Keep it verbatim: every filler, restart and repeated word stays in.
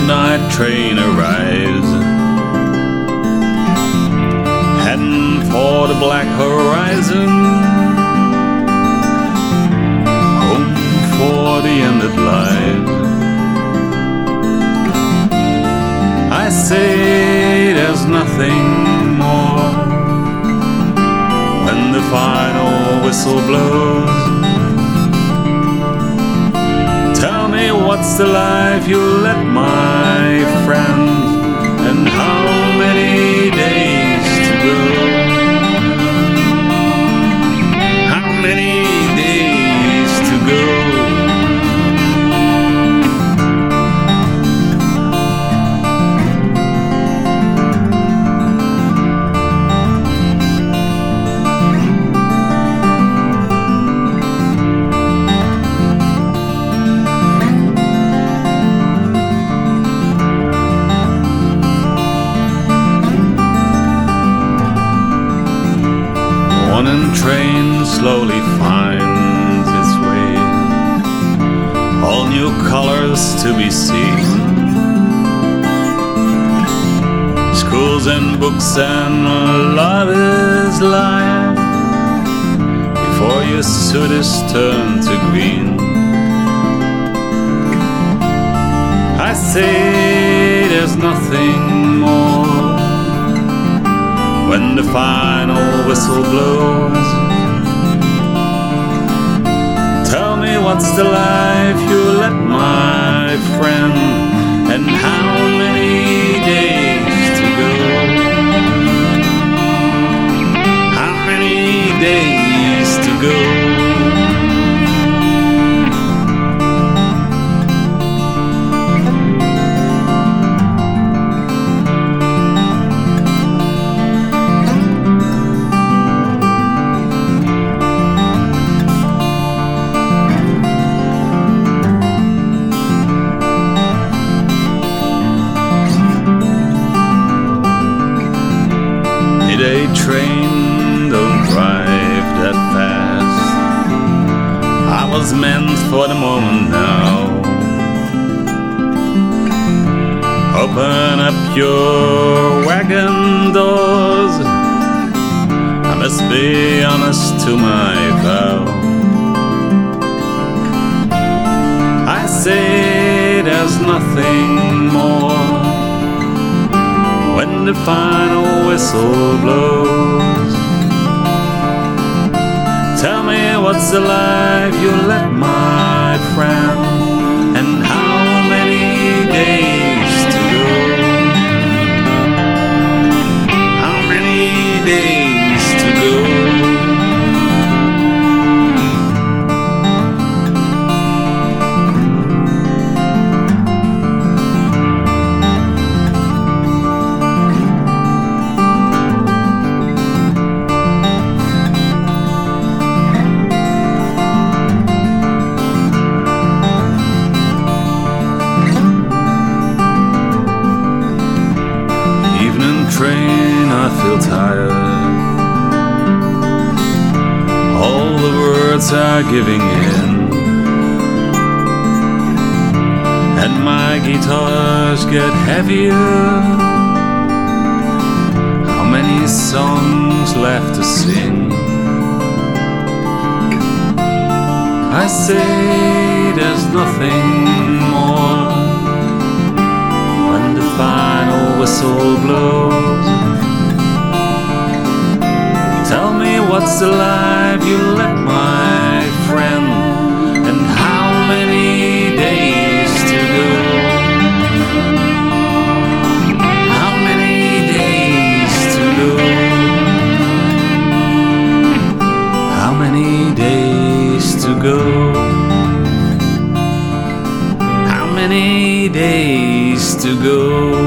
midnight train arrives, heading for the black horizon, home for the ended lives. I say there's nothing more when the final whistle blows. Tell me what's the life you led, my friend, and how many days to go? How many days to go? Morning train slowly finds its way, all new colors to be seen, schools and books and love is life, before your suit is turned to green. I say there's nothing more when the final whistle blows. Tell me what's the life you led, my friend, and how many days to go? How many days to go? Midday train don't drive that fast. I was meant for the moment now. Open up your wagon doors, I must be honest to my vow. I say there's nothing more when the final whistle blows. Tell me what's the life you led, my friend, and how many days to go? How many days to go? Train, I feel tired. All the words are giving in, and my guitars get heavier. How many songs left to sing? I say there's nothing more when the final whistle blows. Tell me what's the life you led, my friend, and how many days to go? How many days to go? How many days to go? How many days to go?